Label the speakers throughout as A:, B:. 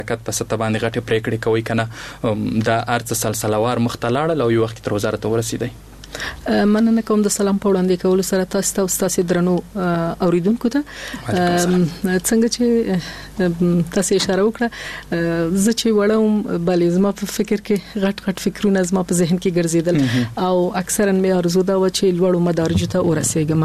A: کټ په ست باندې غټه پریکړه کوي کنه دا ارڅ سلسلوار مختلاړه لو یو وخت تر وزارت ورسیدي.
B: مننه کوم د سلام په وړاندې کول سره تاسو ته درنو اوریدونکو ته څنګه چې تاسو اشاره وکړه زه چې وړم بلې زما په فکر کې غټ فکرونه زما په ذهن کې ګرځیدل او اکثرا مې ارزو دا و چې لوړو مدارج ته ورسېږم.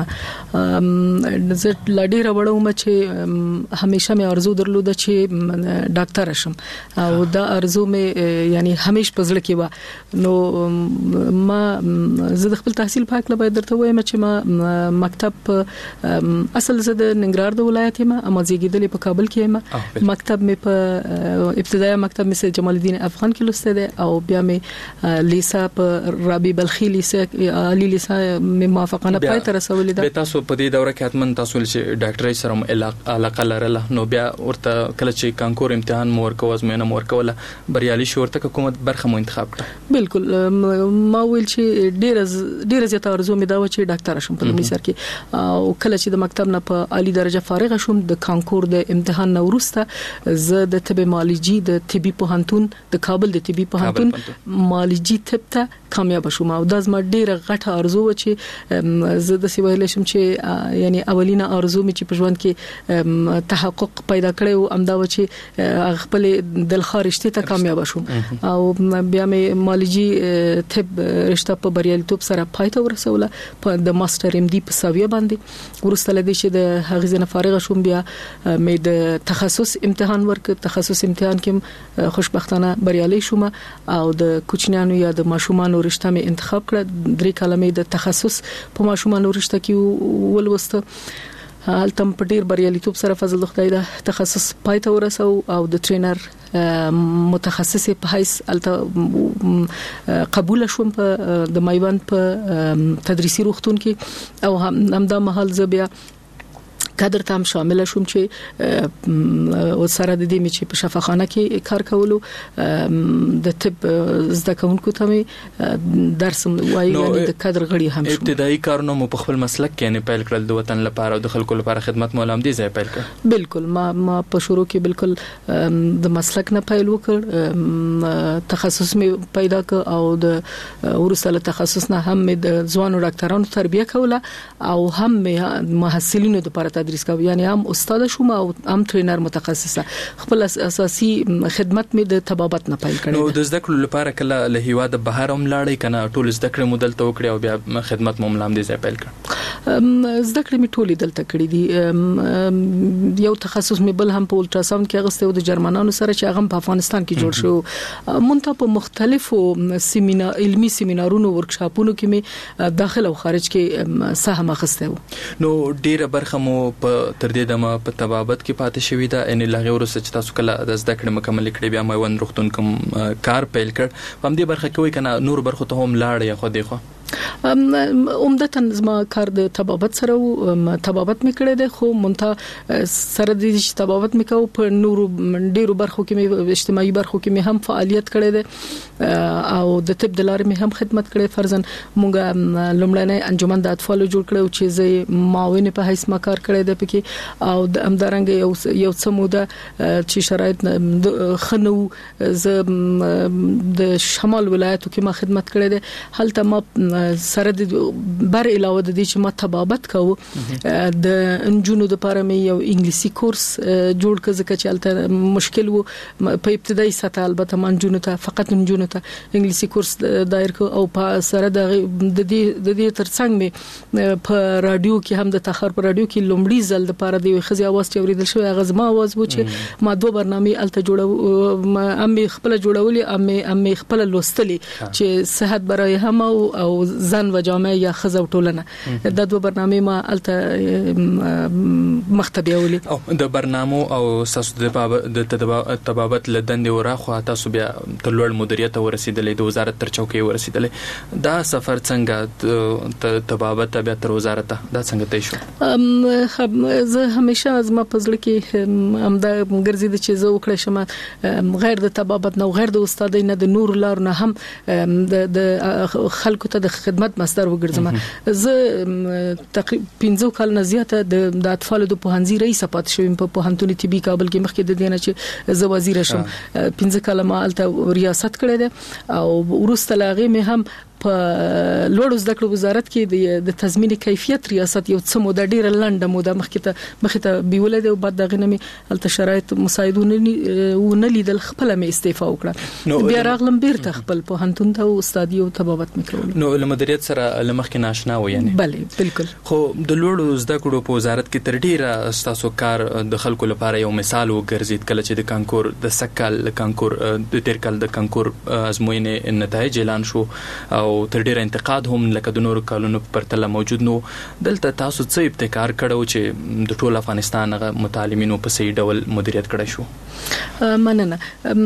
B: زه لډیر وړم چې همیشه مې ارزو درلوده چې ډاکټر شم او دا ارزو مې یعنی همیشه پزړه کې و. نو ما زه د خپل تحصیل په اړه باید درته وایم چې ما مکتب اصل زه د ننګرهار د ولایت یم اما زیږیدلې په کابل کې یم. مکتب مې په ابتدایي مکتب مې سید جمال الدین افغان کې لوسته ده او بیا مې لیسا په رابعه بلخی لیسا علی لیسا مې موافقانه پای ته رسولې ده.
A: به تاسو په دې دوره کې اتمن تاسو چې ډاکټرۍ سره علاقه لرله نو بیا ورته کله چې کانکور امتحان مو ورکو ازموینه مو ورکوله بریالي شو ورته حکومت برخه مو انتخاب کړه.
B: بالکل ما ویل چې ډیر زیات ارزو مې دا و چې ډاکټر شم په لومړي سر کې او کله چې د مکتب نه په عالی درجه فارغ شوم د کانکور د امتحان نه وروسته زه د طب معالجي د طبي پوهنتون د کابل د طبي پوهنتون معالجي طب ته کامیاب شوم او دا زما ډیره غټه ارزو و چې زه د سی ویل شم چې یعنی اولینه ارزو مې چې په ژوند کې تحقق پیدا کړی او امدا و چې خپل دلخواه رشته ته کامیاب شوم او بیا مې معالجي طب رشته په بریالیتوب سره پای ته ورسوله په د ماستر ام ډي په ساویه باندې ورسته لدی چې د هغې ځنه فارغ شوم بیا مې د تخصص امتحان ورکړ. تخصص امتحان کې خوشبختانه بریالي شوم او د کوچنیانو یا د ماشومانو رشته مې انتخاب کړه. 3 کاله مې د تخصص په ماشومانو رشته کې ولوسته. هلته په ډیر بریالیتوب سره فضل د خدای د تخصص پای ته ورسو او د ټرینر متخصص په حیث الته قبول شوم په د میوند په تدریسي روغتون کې او همدا مهال زه بیا کادر تام شامل شوم چې او سره د دې چې په شفاخانه کې کار کولو د طب زده کوونکو ته درس وایي یعنی د کادر غړي هم شوم.
A: ابتدایي کارونه مو په خپل مسلک کې نه پیل کړل د وطن لپاره او د خلکو لپاره خدمت مو لامدي ځای پیل کړ.
B: بالکل ما په شروع کې بالکل د مسلک نه پیل وکړ. تخصص مې پیدا کړ او د ورسره تخصص نه هم د ځوانو ډاکټرانو تربیه کوله او هم محصلینو لپاره تدریس کوم یعنی هم استاد شوم او هم ټرینر متخصصه. خپل اساسي خدمت مې د طبابت نه پیل کړی.
A: نو د زده کړو لپاره کله له هیواد بهر هم لاړې کنه ټول زده کړې مودل ته وکړې او بیا خدمت مو ملام دي ځای پیل کړ.
B: زده کړې مې ټول دلته کړې دي. یو تخصص مې بل هم په الټراساوند کې غوښته او د جرمنانو سره چې هغه په افغانستان کې جوړ شو. مونږ په مختلفو علمي سیمینارونو ورکشاپونو کې مې داخل او خارج کې سهم اخیسته و.
A: نو ډیره برخه مو په تر دې دمه په طبابت کې پاتې شوې ده ان لغه ورسره چې تاسو کله د زده کړې مکمل کړې بیا میوند روغتون کوم کار پیل کړ په همدې برخه کې وای کنه نور برخه ته هم لاړ یا خو دی خو
B: عمدتاً زما کار د طبابت سره طبابت مې کړی دی خو مونته سره د طبابت مې کو په نورو ډیرو برخو کې مې اجتماعي برخو کې مې هم فعالیت کړی دی او د طب د لارې مې هم خدمت کړی. فرضاً مونږه لومړنۍ انجمن د اطفالو جوړ کړو چې زه معاون په حیث ما کار کړی دی پکې او د همدارنګ یو څه موده چې شرایط خنو زه د شمال ولایتو کې ما خدمت کړی دی. هلته ما سره د بر علاوه د دې چې ما طبابت کوو د انجونو د لپاره مې یو انګلیسي کورس جوړ کړ ځکه چې البته مشکل وو په ابتدایي سطح البته انجونو ته فقط انجونو ته انګلیسي کورس دایر کو او په سره د دې ترڅنګ مې په رادیو کې هم د تخار په رادیو کې لومړی ځل د لپاره د خزي आवाज چې اوریدل شو هغه زما आवाज و چې ما دوه برنامه الته جوړو امي خپل جوړولې امي خپل لوستلې چې صحت برای هم او ځان و جامعه یا خزه او ټولنه د دوه برنامه ما الته مختبیولي
A: او د برنامه او ساسو د طبابت لدند وراخه تاسو بیا تر لوړ مدیریت ورسیدلې د وزارت تر چوکۍ ورسیدلې دا سفر څنګه طبابت بیا تر وزارت دا څنګه تې شو؟
B: زه همیشه از ما پزړه کې همدا ګرځید چې زه وکړم غیر د طبابت نه غیر د استادۍ نه د نور لار نه هم د خلکو ته د خدمت مصدر وګرځم. زه تقریبا 15 کال نه زیاته د اطفال د پوهنځي رئیس پات شوم په پوهنتون طبي کابل کې مخکې د دینه چې زه وزیر شم 15 کال ما الته ریاست کړې ده او ورسته لاغې مې هم په لوړو زده کړو وزارت کې د تضمین کیفیت ریاست یو څه موده ډیره لنډه موده مخکې ته بیولې ده او بعد دغه نمې الته شرایط مساعدونه نه لیدل خپل مې استعفا وکړه. بیا راغلم بیرته خپل پوهنتون ته او استادي او طبابت مکرول.
A: نو لمدریت سره لمخکې ناشنا و یعنی
B: بله بالکل.
A: خو د لوړو زده کړو په وزارت کې تر ډیره تاسو کار د خلکو لپاره یو مثال وګرځید کله چې د کانکور د سکل کانکور د تیر کال د کانکور ازموینې نتایج اعلان شو او تر ډیره انتقاد هم لکه د نورو کالونو په پرتله موجود نو. دلته تاسو څه ابتکار کړو چې د ټول افغانستان متعلمینو په صحیح ډول مدیریت کړی شو؟
B: مننه.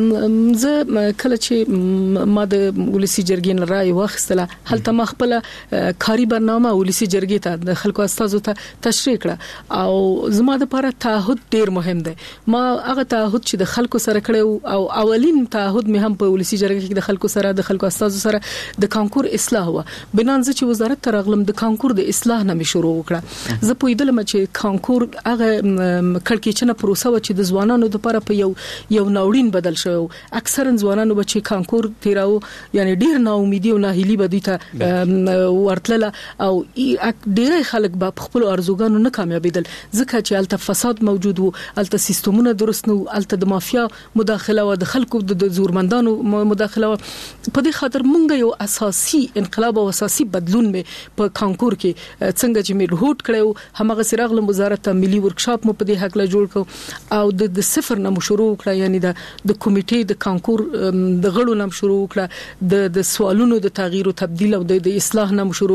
B: زه کله چې ما د ولسی جرګې رائے واخیستله هلته ما خپل کاری برنامه ولسی جرګې ته د خلکو استازو ته تشریح کړه او زما د لپاره تعهد ډیر مهم دی. ما هغه تعهد چې د خلکو سره کړو او اولین تعهد مې هم په ولسی جرګې کې د خلکو سره د خلکو استازو سره د کانکور اصلاح و. بنانځ چې وزارت ته راغلم د کانکور د اصلاح نه مې شروع وکړه. زه پوهیدلم چې کانکور هغه کړکېچنه پروسه و چې د ځوانانو لپاره په یو ناوړین بدل شو. اکثرا ځوانانو چې کانکور تیراو یعنی ډیر ناامیدي او ناهیلي بدوي ته ورتله او ډیر خلک په خپل ارزوګانو نه کامیابیدل ځکه چې الته فساد موجود وو، الته سیستمونه درست نه وو، الته د مافیا مداخله و، د خلکو د زورمندانو مداخله و. په دې خاطر مونږ یو اساسي انقلاب او اساسي بدلون مې په کانکور کې څنګه چې مې هوټ کړو همغه سراغله وزارت ته ملي ورکشاپ مو په دې حق له جوړ کو او د صفر نه شروع کړه یعنی د کمیټې د کانکور د غړو نه شروع کړه د سوالونو د تغییر او تبديل او د اصلاح نه شروع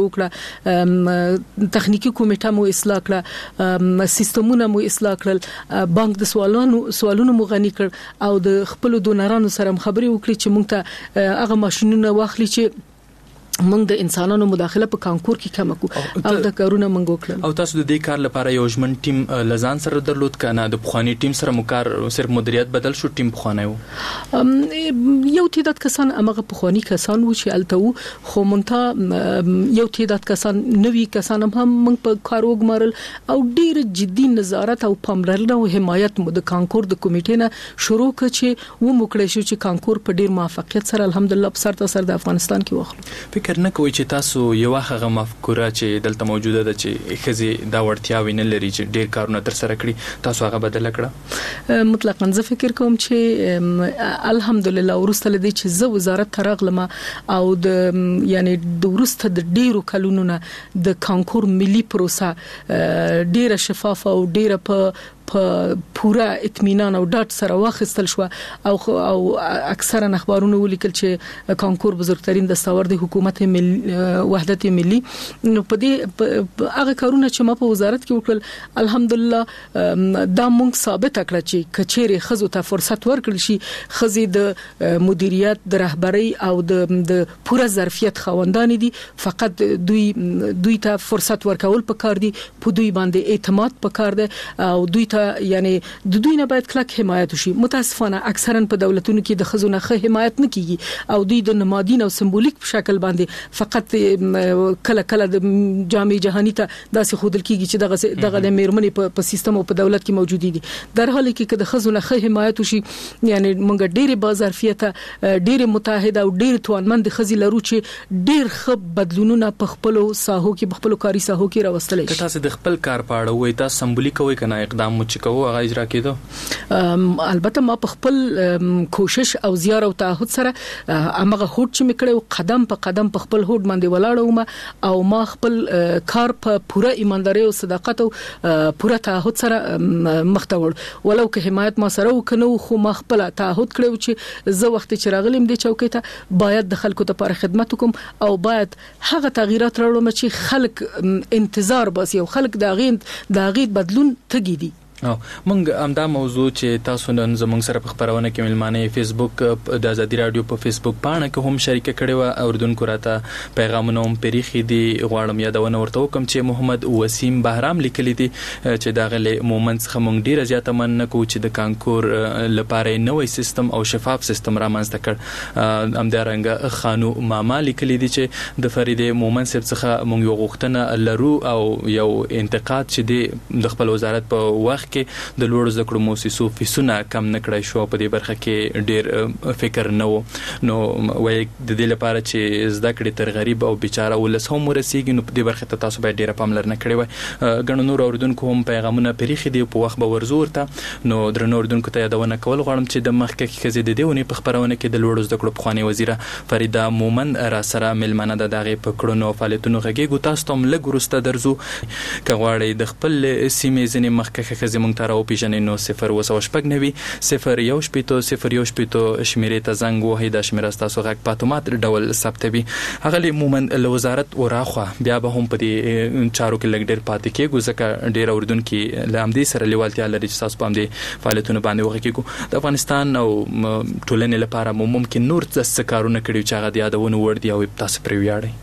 B: کړه تخنیکی کمیټه مو اصلاح کړه سیستمونه مو اصلاح کړل بانک د سوالونو مو غني کړ او د خپل ډونرانو سره خبري وکړي چې موږ ته هغه ماشينونه واخلي چې موږ د انسانانو مداخله په کانکور کې کم کو او د کارونه موږ وکړل.
A: او تاسو د دې کار لپاره یو ژمن ټیم لزان سره درلود کنه د بخوانی ټیم سره مکار صرف مدیریت بدل شو ټیم بخوانی وو؟
B: یو تعداد کسان امغه بخوانی کسان و چې الته خو مونته یو تعداد کسان نوی کسان هم موږ په کار وګمارل او ډیر جدي نظارت او پاملرنه او حمایت مو د کانکور د کمیټې نه شروع کړ چې و موکړې شو چې کانکور په ډیر موافقت سره الحمدلله په سر تر سر د افغانستان کې وخلو.
A: فکر نه کوي چې تاسو یو هغه مفکوره چې دلته موجوده ده چې خزي دا ورتیاوي نه لري چې ډیر کارونه تر سره کړی تاسو هغه بدل کړه؟
B: مطلقاً زه فکر کوم چې الحمدلله ورسته لدی چې زه وزارت ترغلم او د یعنی د ورسته د ډیرو کلونو نه د کانکور ملي پروسه ډیره شفافه او ډیره په پورا اطمینان او ډاټ سره واخیستل شو او اکثرا اخبارونه ولیکل چې کانکور بزرګترین دستاورد حکومت وحدت ملي. نو په دې هغه کارونه چې ما په وزارت کې وکړل الحمدلله دا مونږ ثابت کړ چې کچېره خزو ته فرصت ورکړل شي خزي د مدیریت د رهبری او د پورا ظرفیت خوندان دي فقط دوی ته فرصت ورکول پکار دي په دوی باندې اعتماد پکار دي او دوی یعنی د دوی نه باید کلک حمایت وشي. متاسفانه اکثرا په دولتونو کې د خزونه ښه حمایت نه کیږي او دوی د نمادین او سمبولیک په شکل باندې فقط کله د جامع جهانی ته داسې خودل کیږي چې دغه د میرمنې په سیستم او په دولت کې موجود دي. در حال کې د خزونه ښه حمایت وشي یعنی موږ ډېر بازارفیته ډېر متحده او ډېر توانمند خزي لرو چې ډېر ښه بدلونونه په خپل ساحو کې په خپل کاري ساحو کې راوستل شي.
A: تاسو د خپل کار په اړه وایي تاسو سمبولیک وایي کنه اقدام چې کوو هغه اجرا کېدو؟
B: البته ما په خپل کوشش او زیار او تعهد سره هغه هوټ چې میکړو قدم په قدم په خپل هوټ باندې ولاړم او ما خپل کار په پوره ایمانداري او صداقت او پوره تعهد سره مخته وړ ولو که حمایت ما سره وکنو خو ما خپل تعهد کړو چې زه وخت چې راغلم د چوکۍ ته باید د خلکو لپاره خدمت وکم او باید هغه تغیرات راوړم چې خلک انتظار باسي او خلک د غیند بدلون تګي دي.
A: مونږ همدا موضوع چې تاسو نن زموږ سره په خبرونه کې ملمانه فیسبوک د ازادي رادیو په فیسبوک پاڼه کې هم شریک کړي و اوردونکو راته پیغامونه هم پریخي دي غواړم یادونه ورته وکم چې محمد وسیم بهرام لیکلی دي چې دا غلي مومنت څخه مونږ ډیره زیاته مننه کوو چې د کانکور لپاره نوې سیستم او شفاف سیستم رامنځته کړ همدارنګه خانو ماما لیکلی دي چې د فریدې مومنت څخه مونږ یو غوښتنه لرو او یو انتقاد چې د خپل وزارت په وخت کې د لوړ زده کړو مؤسسو فیسونه کم نکړای شو په دې برخه کې ډیر فکر نه و نو وای د دې لپاره چې زده کړې تر غریب او بیچاره ولس هم ورسیږي نو په دې برخه ته تاسو باید ډیر پاملرنه کړئ وای ګڼو نور اوردونکو هم پیغامونه پریخي دی په وخت به ورزور ته نو درنو اوردونکو ته یادونه کول غواړم چې د مخکې خزې د دیونه په خبرونه کې د لوړ زده کړو پخوانی وزیره فریدا مومن را سره ملمنه د دغه پکړونو فعالیتونو غږیږي تاسو ته لږ ورسته درځو کغواړی د خپل سیمې ځنې مخکې خزې مونږ ته راو پیژنې نو 0 شمیرې ته زنګ وهي د شمیره تاسو غږ پاتومات ډول ثبتوي هغه مومن له وزارت وراخه بیا به هم په دې چارو کې لګ ډیر پاتې کېږي ځکه ډیر اوردونکو لامدي سره لیوالتیا لري چې تاسو په دې فعالیتونو باندې وغږیږي د افغانستان او ټولنې لپاره ممکن نور څه کارونه کړي چې هغه د یادونه ور دي او تاسو پرې ویاړئ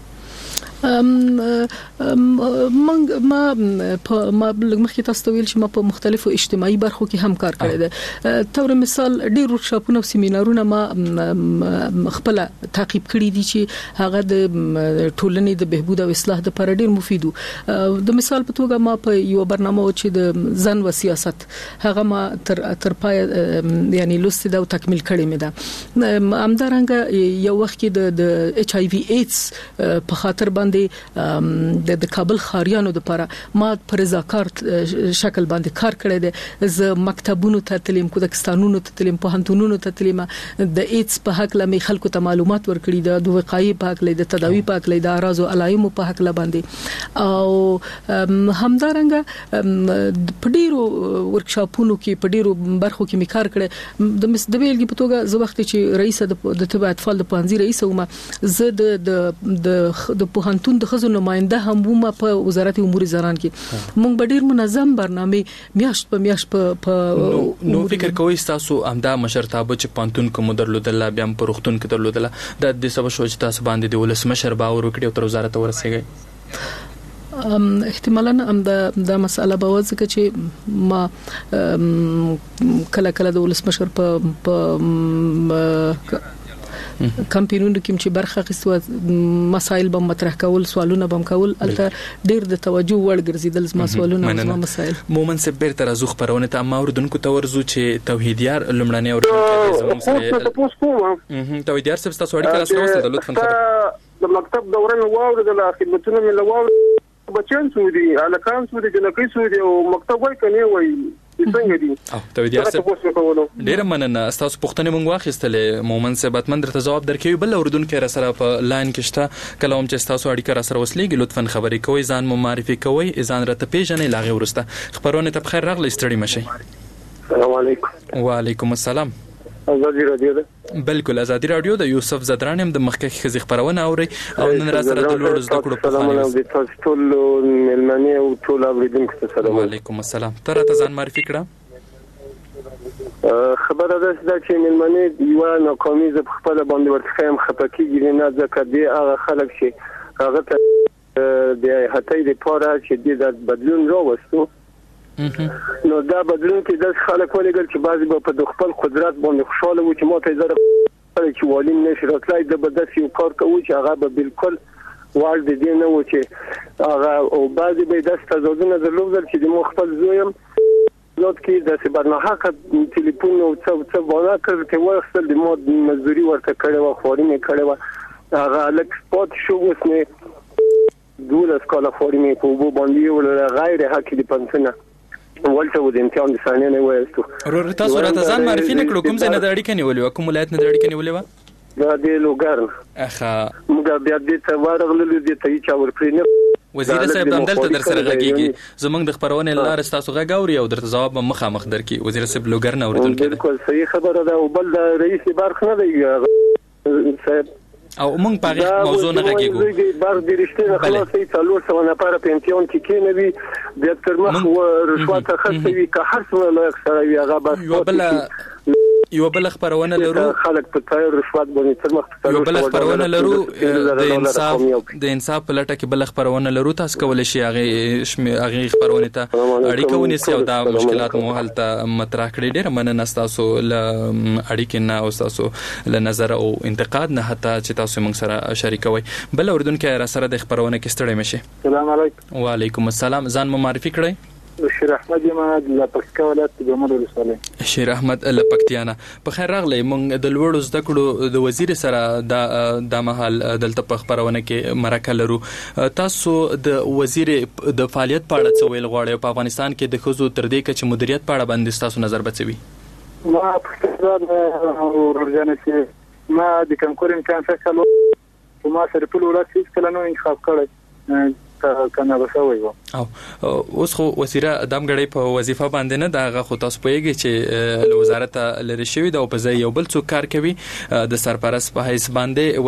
B: ما لږ تاسو ته ویل چې ما په مختلفو اجتماعي برخو کې هم کار کړی دی تور مثال ډیر ورکشاپونه او سیمینارونه ما خپل تعقیب کړی دي چې هغه د ټولنې د بهبود او اصلاح لپاره ډیر مفید د مثال په توګه ما په یو برنامه چې د ځان و سیاست هغه ما تر پای یعنی لوستي دا تکمیل کړی مې ده همدارنګه یو وخت کې د ایچ آی وی ایډز په خاطر باندې د کابل خاریانو لپاره ما پر رضاکار شکل باندې کار کړی دی ز مکتبونو ته تلیم کوډکستانونو ته تلیم په هنتونونو ته تلیم د ایډز په حق لمه خلکو ته معلومات ورکړي د وقایي په حق د تداوی په حق د اراضو علایمو په حق باندې او همدارنګه په ډیرو ورکشاپونو کې په ډیرو برخو کې میکار کړي د بیلګې په توګه زه وخت چې رئیس د تبع اطفال د پانځي رئیس ومه زه د پوهنتون د خزو نماینده هم ومه په وزارت امور زنان کې مونږ به ډیر منظم برنامه میاشت په
A: نو فکر کوئ تاسو همدا مشرتابه چې پانتون کوم درلودل بیا په روختون کې درلودل د دې سبب شو چې تاسو باندې د ولس مشر باور وکړي او تر وزارت ورسېږي
B: احتمالاً هم دا مسأله به وځکه چې ما کله د ولس مشر په کمپینونو کې چې برخه اخیستو مسایل به مطرح کول سوالونه به کول البته ډیر د توجه وړ ګرځیدل زما سوالونه زما مسایل
A: مومن سه بیرته راځو خبرونه ته ما اوردونکو ته ورزو چې توحیدیار لمړنی اوردونکو زموږ سره توحیدیار سب تاسو اړیکه راوستل د لطفا
C: د مکتب دوران واور د خدمتونو مل واور بچن سودي الکان سودي جنکی سودي او مکتب وای کني وای څنګه دي
A: توحیدیار سب ډیر مننه تاسو پوښتنه مونږ واخیستلې مومن سه باتمن درته جواب درکوي بل اوردونکو را سره په لاین کې شته کله هم چې تاسو اړیکه را سره وسلېږي لطفا خبرې کوئ ځان مو معرفي کوئ ځان راته پیژنې لاغه ورسته خبرونه ته بخیر راغلی ستړي مشي
C: السلام علیکم
A: وعلیکم السلام
C: ازادي رادیو ده
A: بالکل ازادي رادیو د یوسف زدران هم د مخکې خزي خبرونه اوري او نن را سره د لوړ زده کړو په
C: اړه د تاسو ټول ملمنې او ټول اوریدونکو سره
A: وعلیکم السلام تر ته ځان معرفي کړه
C: خبره ده چې ملمنې یو ناکامي ز خپل باندې ورته هم خپکیږي نه ځکه دی هغه خلک چې هغه ته د هټۍ د پاره چې د بدلون راوستو نو دا بدلون کې د خلک ولګل چې بعضی په خپل قدرت باندې خوشاله وو چې ما ته زره چې والیم نشي راتلای د بدس یو کار کوي چې هغه به بالکل وړ دي نه و چې هغه او بعضی به د تزادونه درلودل چې د خپل زویم زاد کې د برنامه ټلیفون او څه باندې کړ چې وایي د مو مزدوري ورته کړو او خوري کړو هغه لک سپورت شو وسنه دوله سکالا خوري په وبو باندې ول غیر حق دي پنځنه ولته و د امتحان د ثانیه نه وایستو
A: تاسو راته ځان معرفي نکړو کوم ځای نه د اړیکې نیولې کوم ولایت نه د اړیکې نیولې و
C: دا د لوګر
A: اخا
C: موږ بیا د تورغلو د تی چا ورپرینه
A: وزیر صاحب دمدل در سره غږیږي زمونږ د خبرونه لار تاسو غاوري او درته جواب مخامخ درکې وزیر صاحب لوګر نه اوریدونکو
C: بالکل صحیح خبره ده او بل د رئیس برخ نه دی صاحب
A: او مونږ په موضوع نه غږیږو
C: بار د رښتینه خلاصې څلور سو نفر په امتحان کې کېنوي د ترمخ رشوت خاصوي که هر څه له اکثروي هغه بس
A: یو بل خبرونه لرو
C: خلک په تای رشوت باندې ترمخ
A: یو بل خبرونه لرو د انصاف په لټه کې بل خبرونه لرو تاسو کولای شئ هغه خبرونه ته اړیکه ونیسئ او دا مشکلات مو حل ته مطرح کړئ. ډېر مننه تاسو له اړیکې نه او تاسو له نظر او انتقاد نه حتی چې تاسو موږ سره شریکوي. بل اردوونکو را سره د خبرونه کې ستړي مشي.
C: السلام علیکم.
A: وعلیکم السلام. ځان مو معرفي کړئ.
C: شیر احمد یماد له پکتیا ولایت د جمال ولسوالۍ.
A: شیر احمد له پکتیانا. په خیر راغلی. مونږ د لوړو زده کړو د وزیر سره د مهال دلته په خبرونه کې مرکه لرو. تاسو د وزیر د فعالیت په اړه څه ویل غواړئ په افغانستان کې د ښځو تر دې کچې مدیریت په اړه باندې تاسو نظر بچوي؟
C: ما په ورجانه چې ما د کنکور امتحان څخه ما سره په ولایت کې کله نو انتخاب کړی کنه وسوي وو.
A: او اوس خو وزیره دامګړی په وظیفه باندې نه دا خو تاسو پوهیږئ چې له وزارت لري شوی دا په ځای یو بل څوک کار کوي د سرپرست په حیث باندې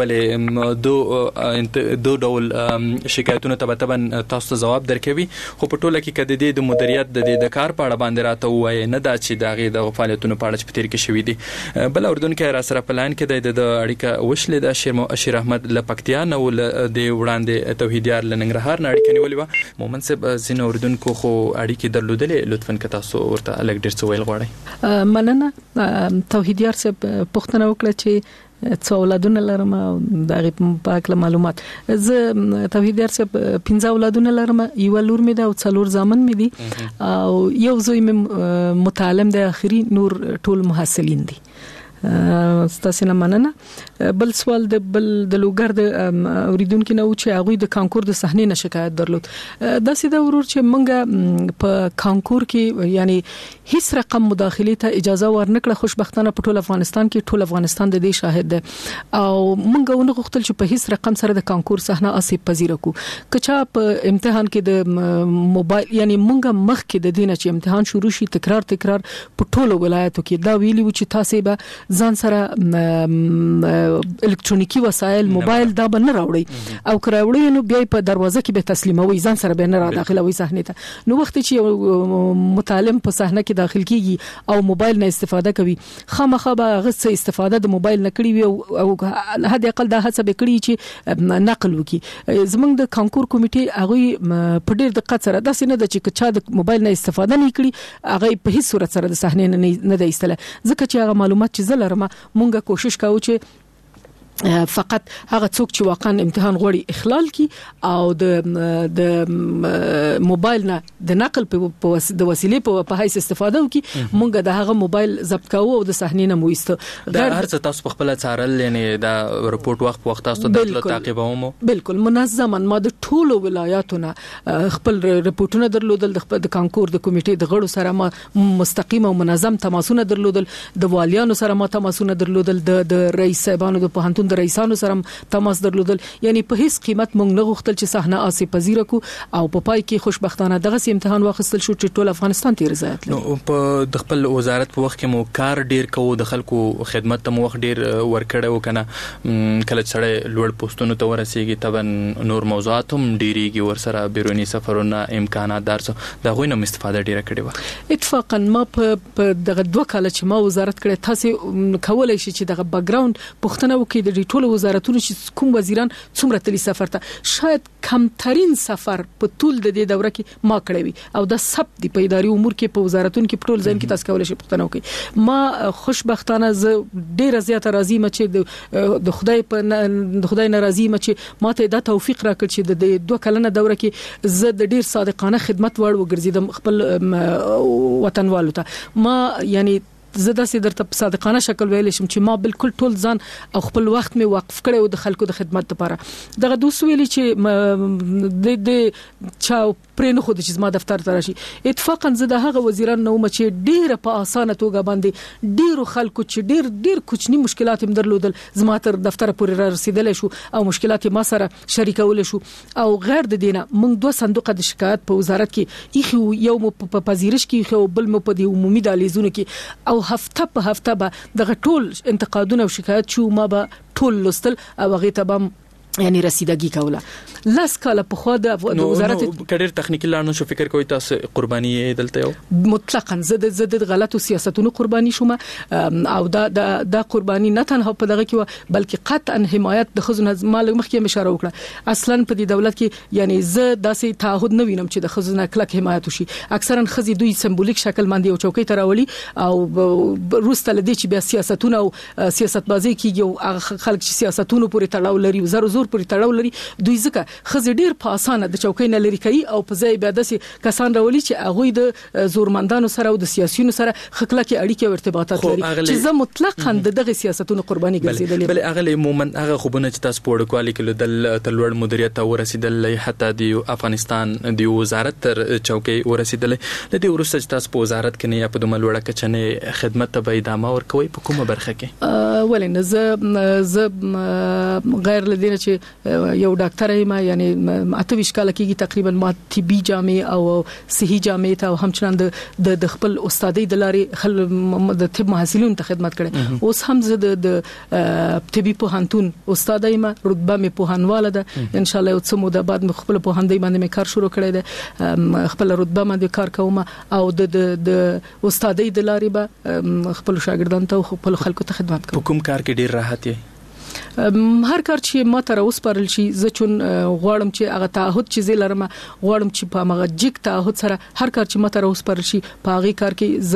A: ولې دو ډول شکایتونو ته تاسو ته جواب درکوي خو په ټوله کې کده د مدیریت د کار په اړه باندې راته وایي نه دا چې دغه د فعالیتونو په اړه چې په تیر کې شوی دي. بل اردوونکو را سره پلان کې د اړیکه وشلې د شیر احمد له پکتیا نو د وړاندې توحیدیار لنګرهار اړیکه نیولې و. مومن صاحب زینو اردوونکو خو اړیکې درلودلې لطفاً که تاسو ورته الګ ډیر څه ویل غواړئ.
B: مننه. توحیدیار صاحب پوښتنه وکړه چې څو اولادونه لرم او دغه په اړه معلومات. زه توحیدیار صاحب 15 اولادونه لرم. یو لور مې ده او 4 زامن مې دي او یو زوی مې متعلم دی اخري نور ټول محصلین دي. ستاسو نه مننه. بل سوال د لوګر د اوریدونکو نه و چې هغه د کانکور د صحنې نه شکایت درلود. دا سیده ورور چې مونږه په کانکور کې یعنی هیڅ رقم مداخله ته اجازه ورنکړه. خوشبختانه په ټول افغانستان کې ټول افغانستان د دې شاهد ده او مونږ ونه غوښتل چې په هیڅ رقم سره د کانکور صحنه آسیب پذیر کو. کچا په امتحان کې د موبایل یعنی مونږه مخ کې د دینه چې امتحان شروع شي تکرار په ټولو ولایتو کې دا ویلی و چې تاسو به ځان سره الکترونیکی وسایل موبایل دا به نه راوړي او کراوړي نو بیا په دروازه کې به تسلیموي ځان سره به نه را داخلوي صحنه ته. نو وخت چې متعلم په صحنه کې داخل کیږي او موبایل نه استفاده کوي خامخا به غوښه استفاده د موبایل نه کړی وي او حد اقل دا هڅه به کړی چې نقل وکړي. زمونږ د کانکور کمیټې هغه په ډیر دقت سره دا سینه د چې چا د موبایل نه استفاده نه کړي هغه په هیڅ صورت سره د صحنه نه دی ایستله ځکه چې هغه معلومات چې زلرمه مونږه کوشش کوو چې فقط هغه څوک چې واقعا امتحان غوړي اخلال کی او د موبایل نه د نقل په د وسیلې په حیث استفاده وکي مونږ د هغه موبایل ضبط کوو او د صحنې نه مويسته
A: دا هر څه تاسو په خپل څارل یعنی دا رپورت وخت په وخت تاسو د تعقیبوم
B: بالکل منظم ما د ټولو ولایاتونو خپل رپورټونه درلودل د کانکور د کمیټې د غړو سره ما مستقیم او منظم تماسونه درلودل د والیانو سره ما تماسونه درلودل د رئیس صاحبانو د پوهنتون د رئیسانو سره تماس درلودل یعنی په هیڅ قیمت مونږ نه غوښتل چې صحنه آسیب پذیر کو او په پای کې خوشبختانه دغه امتحان واخیستل شو چې ټول افغانستان ته رضایت لري.
A: نو په د خپل وزارت په وخت کې مو کار ډیر کوو د خلکو خدمت ته مو وخت ډیر ورکړو کنه کله چې لوړ پوسټونو ته ورسیږي تبن نور موضوعات هم ډیریږي ورسره بیرونی سفرونه امکانات درڅ دا غوینه استفاده ډیره کړې و.
B: اتفاقا ما په دغه 2 کال چې ما وزارت کړې تاسو کولای شئ چې دغه بیک ګراوند پښتنه وکړي د ټول وزارتونو چې کوم وزیران څومره تلی سفر ته شاید کمترین سفر په ټول د دې دوره کې ما کړی وي او دا سب دی په اداري امور کې په وزارتونو کې ټول ځین کې تاسو کولای شئ پښتنه وکړي. ما خوشبختانه ز ډیره زیاته راضی م چې د خدای ناراضی م چې ماته دا توفیق راکړ چې د 2 کلنه دوره کې ز د ډیر صادقانه خدمت وړ وګرځیدم خپل وطنوالو ته. ما یعنی زدا سي درته په صادقانه شکل ویل شم چې ما بالکل ټول ځان او خپل وخت می وقف کړو د خلکو د خدمت لپاره. دغه دوس ویلي چې د چا پرې نه خو د چیزما دفتر ته راشي. اتفاقا زدا هغه وزیران نو چې ډیره په اسانه توګه باندې ډیرو خلکو چې ډیر کوچنی مشکلات هم درلودل زما تر دفتر پورې رسیدل شو او مشکلات ما سره شریکول شو او غیر د دینه موږ 2 صندوق د شکایت په وزارت کې یخو یو په پذیرش کې خو بل مو په دی عمومي دالیزونه کې او هفته په هفته به دغه ټول انتقادونه او شکایت شو ما به ټول لستل او هغه ته به یعنی رسیدګي کوله. لاس کاله په خو د وزارت
A: کډیر تخنیکی لارنو شو فکر کوي تاسو قرباني دلته یو
B: مطلقاً زد غلطو سیاستونو قرباني شوم او دا قرباني نه تنها په دغه کې بلکې قطعا حمایت د خزونه مال مخکې اشاره وکړه. اصلا په دې دولت کې یعنی زه داسې تعهد نه وینم چې د خزونه کلک حمایت وشي. اکثرا خزي دوی سمبولیک شکل باندې یو چوکۍ تراولي او روسته لدی چې بیا سیاستونه او سیاستبازي کیږي او خلک چې سیاستونو پورې تړاو لري زر پورې تړاو لري دوی ځکه خزي ډیر په اسانه د چوکۍ نه لري کوي او په ځای بیا داسې کسان راولي چې هغه د زورمندانو سره او د سیاسيونو سره خکلکه اړیکه او ارتباطات لري چې زه مطلقاً دغه سیاستونو قرباني ګرځیدل.
A: بل هغه مومن هغه خوبونه چې تاسو په وړاندې کولو د تلوړ مدیریت او رسیدل حتی د افغانستان د وزارت تر چوکۍ ورسیدل. لدی ورسته چې تاسو په وزارت کې نه یا په دومره وړه کچنه خدمت ته ادامه ورکوي په کومه برخه کې؟
B: ولنه زه غیر لدینه چې یو ډاکټر یم یعنی 28 کال کېږي تقریبا ما طبي جامع او صحي جامع ته او همچنان د خپل استادۍ د لارې د طب محصلینو ته خدمت کړې. اوس هم زه د طبي پوهنتون استاد یم رتبه مې پوهنواله ده ان شاء الله. یو څه موده بعد مې خپل پوهندۍ باندې مې کار شروع کړی ده خپل رتبه باندې کار کوم او د استادۍ د لارې به خپل شاګردانو ته خپل خلکو ته خدمت کوم.
A: کوم کار کې ډیر راحت یې؟
B: هر کار چې ما ته اوسپارل شي زه چون غواړم چې هغه تعهد چې زه لرم غواړم چې په هغه جګ تعهد سره هر کار چې ما ته اوسپارل شي په هغه کار کې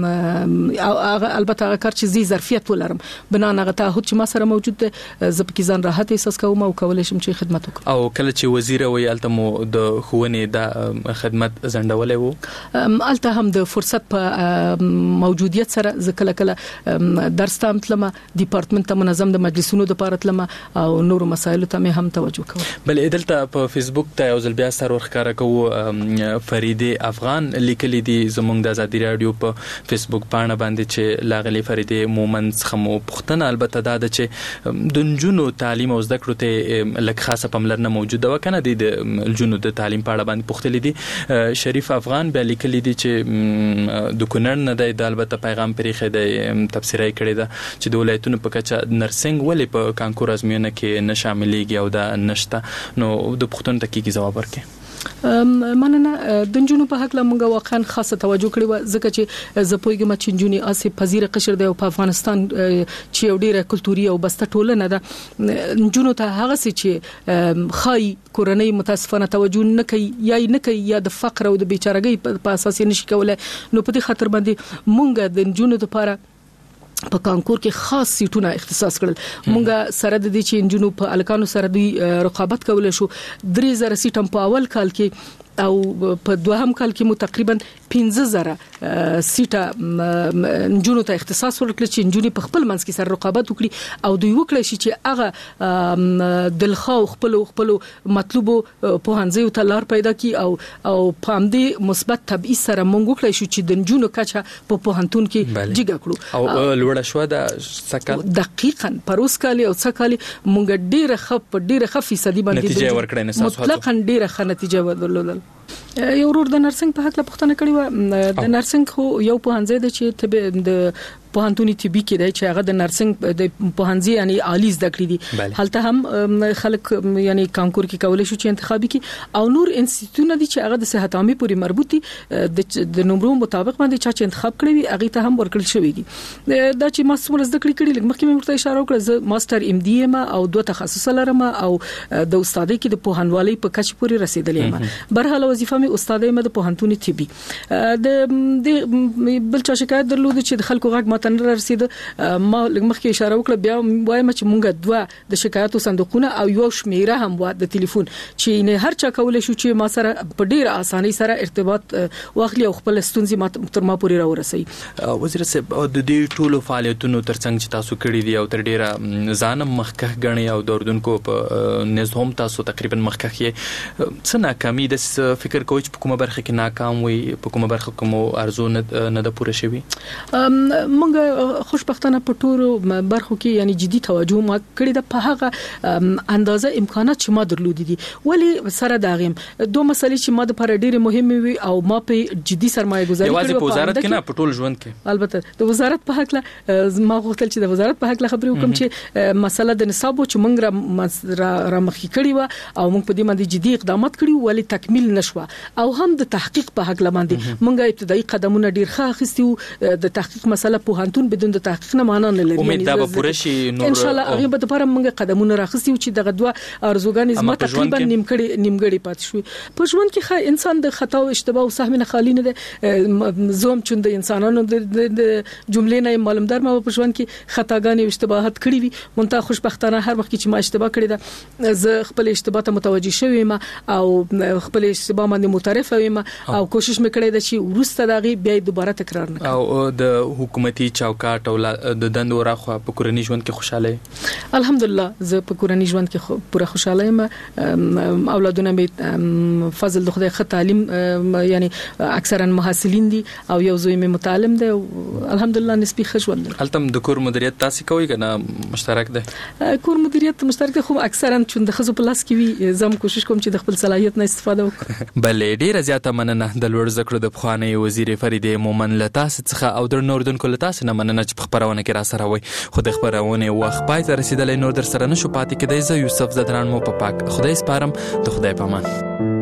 B: زه البته هغه کار چې زی ظرفیت ولرم بنا هغه تعهد چې ما سره موجود ده زه په کې ځان راحت احساس کوم او کولای شم چې خدمت وکړم.
A: او کله چې وزیر وي التمو د خوونې د خدمت زندولې وو
B: الته هم د فرصت په موجودیت سره زه کله درس ته تلم ډپارټمنټ ته منظم د مجلسونو د پارتلم او نور مسایلو ته هم توجه کوم.
A: بل دلته په فیسبوک ته یو ځل بیا سره ورخاره کوو فریده افغان لیکلي دي زموږ د ازادي رادیو په فیسبوک پاڼه باندې چې لاغلي فریده مومن څخه مو پښتنه البته دا د چې د جنونو تعلیم او زده کړو ته لکه خاصه پملرنه موجوده وکنه د جنونو د تعلیم پاڼه باندې پښتلې دي. شریف افغان بیا لیکلي دي چې د کونړ نه د البته پیغام پرې خې د تفسیرای کړی دا چې د ولایتونو په کچه نرسنګ ولې په کانکور ازموینه کې نه شاملېږي او دا نشته نو د پښتون ته کیږي جواب ورکړي.
B: مننه د جنونو په حق لا موږ واقعا خاصه توجه کړې و ځکه چې زه پوهیږم چې جنونی اسه پذیره قشر دی او په افغانستان چې یو ډیره کلتوري او بسته ټولنه ده جنونو ته هغه چې خای کورنۍ متاسفانه توجه نه کوي یا د فقر او د بیچارهګۍ په اساس نشي کولای نو په دې خاطر باندې مونږ د جنونو لپاره په کانکور کې خاص سیټونه اختصاص کړل. مونږه سره د دې چې انجنونو په الکانو سره دوی رقابت کولای شو 3000 سیټم په اول کال کې او په دوهم کال کې مو تقریبا 15000 سیټه انجنونو ته اختصاص ورکړل چې انجنونی په خپل منځ کې سره رقابت وکړي او دوی وکړي چې هغه دلخوا خپل مطلوبو په هنځي ته لار پیدا کی او په همدې مثبت تبعیض سره مونږ وکړي شو چې د انجنونو کچه په پوهنتون کې جګه کړو
A: او لوړه شو د سکل
B: دقیقاً پروس کالي او سکالي مونږ ډیره خفي صدې باندې
A: نتیجه ورکړې نه
B: مطلقاً ډیره ښه نتیجه ورلودل. یو ورور د نرسنګ په حق لا پښتنه کړی و د نرسنګ خو یو په هنځه د چې د پوهنتونی طبي کې دی چې هغه د نرسنګ د پوهنځي یعنی عالی زده کړې دي حالته هم خلک یعنی کانکور کې کولای شو چې انتخابي کې او نور انسټیټیوټونه دي چې هغه د صحت عامه پورې مربوط دي د نمبرو مطابق باندې چې انتخاب کړی وي هغه ته هم ورکړل شوی دي. دا چې مسؤل زده کړې لکه مخکې مې ورته اشاره وکړه زه ماستر ام ډي ام او 2 تخصص لرم او د استادۍ کې د پوهنوالۍ په کچ پورې رسیدلې یم. برحاله وظیفه مې استادۍ مې د پوهنتون طبي د بل چا شکایت درلود چې د خلکو غږ متن رسید ما مخکې اشاره وکړه بیا وایم چې مونږ دوه د شکایتو صندوقونه او یو شمیره هم و د ټلیفون چې نه هر چا کولای شو چې ما سره په ډیره اسانۍ سره ارتباط واخلي او خپل ستونزې ما تر ما پورې راورسي.
A: وزیر صاحب د دې ټولو فعالیتونو ترڅنګ چې تاسو کړی دي او تر ډیره ځانم مخکښ غنی او دوردونکو په نظام تاسو تقریبا مخکښ یې څه ناکامي د فکر کوئ چې په کومه برخه کې ناکام وي په کومه برخه کوم ارزو نه د پوره شوی؟
B: موږ موږ خوشبختانه په ټولو برخو کې یعنی جدي توجه ما کړی د په هغه اندازه امکانات چې ما درلودي دي ولی سره داغم دوه مسلې چې ما د پر ډیره مهمه وي او ما په جدي سرمایه گذاري
A: کړې په وزارت کې نه په ټول ژوند کې
B: البته د وزارت په حق له ما غوښتل چې د وزارت په حق له خبرې وکم چې مسله د نصاب چې موږ را مخکې کړی و او موږ په دې باندې جدي اقدامات کړی ولی تکمیل نشو او هم د تحقیق په حق لمانځي موږ ابتدایي قدمونه ډیر ښه اخیستو د تحقیق مسله په هانتون بدون د تحقیق نه معنا نه لري
A: امید دا به پوره شي نور
B: ان شاء الله هغه به د لپاره موږ قدمونه راخستیو چې دغه دوه ارزوګان زما تقریبا نیمګړی پات شو په ژوند کې انسان د خطا او اشتباه او سهم نه خالی نه ده زوم چون د انسانانو د جملې نه معلومدار ما په ژوند کې خطاګانې او اشتباهات کړی وي مونږ خوشبختانه هر وخت چې ما اشتباه کړی ده زه خپل اشتباه ته متوجي شوم او خپل اشتباه باندې معترف وم او کوشش مې کړی ده چې ورسته دغه بیا دوباره تکرار نه
A: او د حکومتي چوکاټ او د دندو راخوا په کورنۍ ژوند کې خوشاله
B: الحمدلله زه په کورنۍ ژوند کې پوره خوشاله یم اولادونه مې فضل د خدای ښه تعلیم یعنی اکثرا محصلین دي او یو زوی مې متعلم دی الحمدلله نسبی ښه ژوند لري
A: البته د کور مدیریت تاسو کوي کنه مشترک ده
B: کور مدیریت مشترک ده خو اکثرا چې د خزو په لاس کې وي زم کوشش کوم چې د خپل صلاحیت نه استفاده وکړم
A: بلې ډیره زیاته مننه د لوړ زکړو د بخوانی وزیر فریدې مومن لتا څخه او د نوردونکو لتا څخه مننه چې په خبرونه کې را سره وای خو د خبرونه وخت پای ته رسیدلې نور در سره نشو پاتې کېدای زه یوسف زدران مو په پاک خدای سپارم د خدای پامان